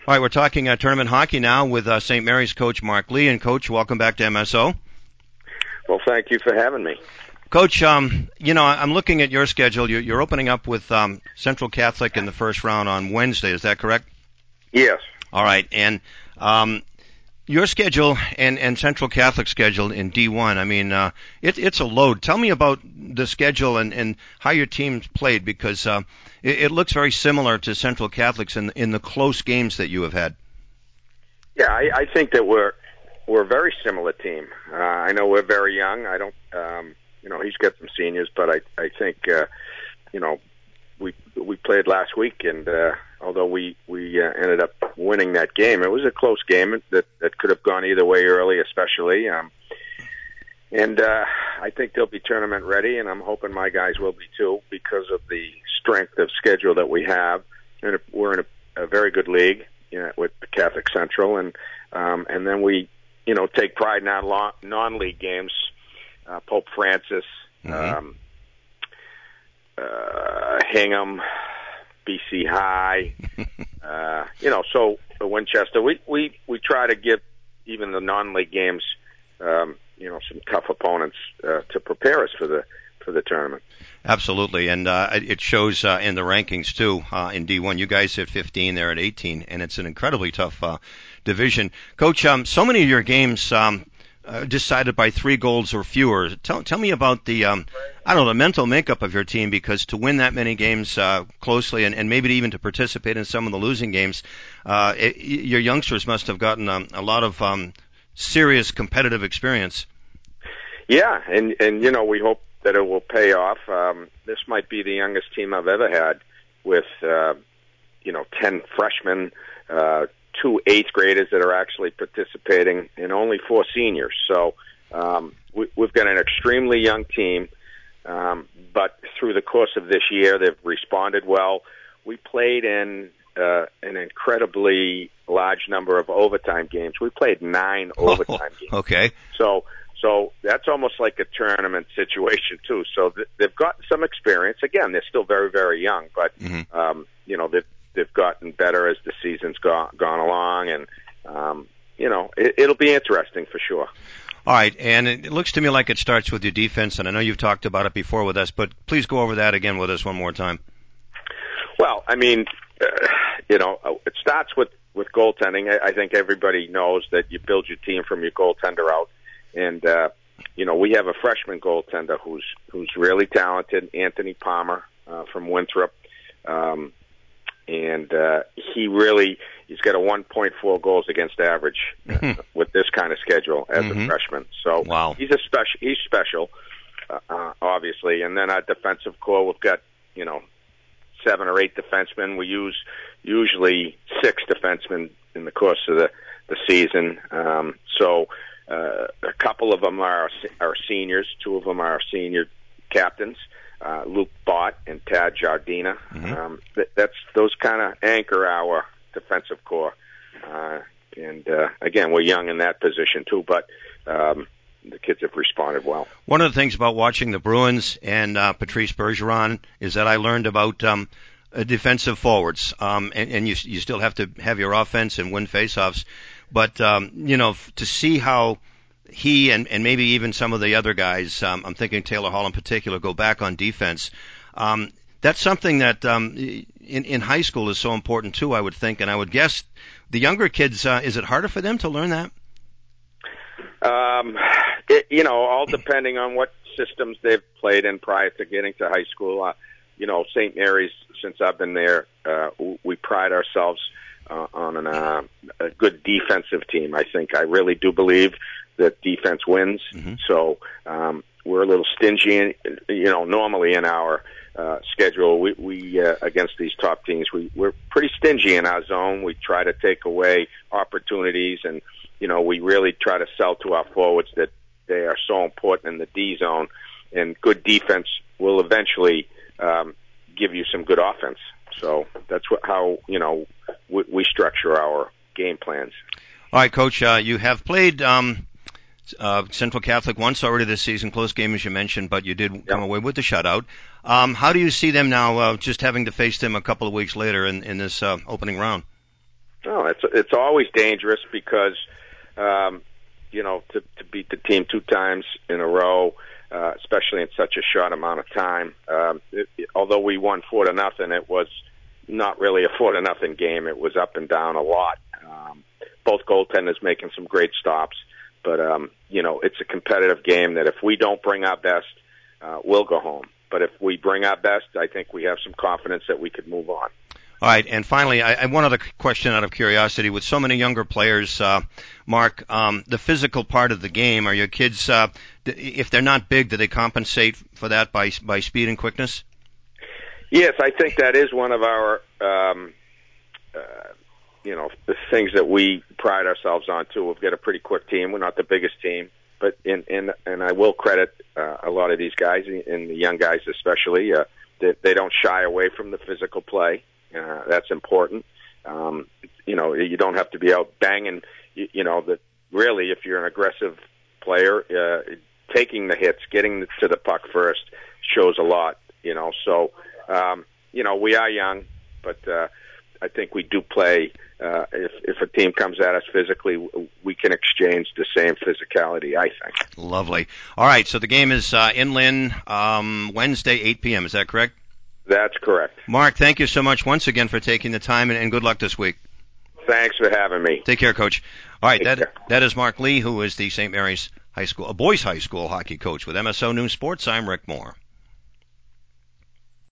All right, we're talking tournament hockey now with St. Mary's coach Mark Lee. And, Coach, welcome back to MSO. Well, thank you for having me. Coach, I'm looking at your schedule. You're opening up with Central Catholic in the first round on Wednesday. Is that correct? Yes. All right. And your schedule and Central Catholic schedule in D1, I mean, it's a load. Tell me about the schedule and how your team's played, because it looks very similar to Central Catholic's in the close games that you have had. Yeah, I think that we're a very similar team. I know we're very young. I don't, he's got some seniors, but I think, we played last week, and although we ended up winning that game, it was a close game that could have gone either way early, especially. And I think they'll be tournament ready, and I'm hoping my guys will be too, because of the strength of schedule that we have. And we're in a very good league, with the Catholic Central, and then we, take pride in our non-league games, Pope Francis, Hingham, BC High, so Winchester. We try to give even the non-league games, some tough opponents to prepare us for the tournament. Absolutely, and it shows in the rankings too. In D1, you guys at 15, they're at 18, and it's an incredibly tough division. Coach, so many of your games decided by 3 goals or fewer. Tell me about the mental makeup of your team, because to win that many games closely and maybe even to participate in some of the losing games, your youngsters must have gotten a lot of serious competitive experience. Yeah, and we hope that it will pay off. This might be the youngest team I've ever had, with 10 freshmen, 2 8th graders that are actually participating, and only 4 seniors. So we've got an extremely young team, but through the course of this year, they've responded well. We played in an incredibly large number of overtime games. We played 9 overtime games. Okay. So that's almost like a tournament situation too. So they've gotten some experience. Again, they're still very, very young, but they've gotten better as the season's gone along, and it'll be interesting for sure. All right, and it looks to me like it starts with your defense, and I know you've talked about it before with us, but please go over that again with us one more time. Well, I mean, it starts with goaltending. I think everybody knows that you build your team from your goaltender out. And, we have a freshman goaltender who's really talented, Anthony Palmer, from Winthrop. And he's got a 1.4 goals against average with this kind of schedule as a freshman. So wow. He's special, obviously. And then our defensive core, we've got, 7 or 8 defensemen. We use usually 6 defensemen in the course of the season. A couple of them are seniors. 2 of them are senior captains, Luke Bott and Tad Jardina. Those kind of anchor our defensive core. Again, we're young in that position too, but the kids have responded well. One of the things about watching the Bruins and Patrice Bergeron is that I learned about defensive forwards, and you still have to have your offense and win faceoffs. But, to see how he and maybe even some of the other guys, I'm thinking Taylor Hall in particular, go back on defense, that's something that in high school is so important too, I would think. And I would guess the younger kids, is it harder for them to learn that? All depending on what systems they've played in prior to getting to high school. St. Mary's, since I've been there, we pride ourselves on a good defensive team. I really do believe that defense wins. So we're a little stingy, normally in our schedule. We against these top teams, we're pretty stingy in our zone. We try to take away opportunities, and we really try to sell to our forwards that they are so important in the D zone, and good defense will eventually give you some good offense. So that's how we structure our game plans. All right, Coach, you have played Central Catholic once already this season, close game as you mentioned, but you did come away with the shutout. How do you see them now, just having to face them a couple of weeks later in this opening round? No, it's always dangerous because to beat the team 2 times in a row, especially in such a short amount of time. Although we won 4-0, it was not really a 4-0 game. It was up and down a lot. Both goaltenders making some great stops, but it's a competitive game that if we don't bring our best, we'll go home. But if we bring our best, I think we have some confidence that we could move on. All right, and finally, one other question out of curiosity. With so many younger players, Mark, the physical part of the game, are your kids, if they're not big, do they compensate for that by speed and quickness? Yes, I think that is one of our, the things that we pride ourselves on, too. We've got a pretty quick team. We're not the biggest team, but and I will credit a lot of these guys, and the young guys especially, that they don't shy away from the physical play. That's important. You don't have to be out banging. That really, if you're an aggressive player, taking the hits, getting to the puck first shows a lot. So we are young, but I think we do play. If a team comes at us physically, we can exchange the same physicality, I think. Lovely. All right, so the game is in Lynn Wednesday, 8 p.m. Is that correct? That's correct. Mark, thank you so much once again for taking the time, and good luck this week. Thanks for having me. Take care, Coach. All right, that is Mark Lee, who is the St. Mary's High School, boys high school hockey coach with MSO News Sports. I'm Rick Moore.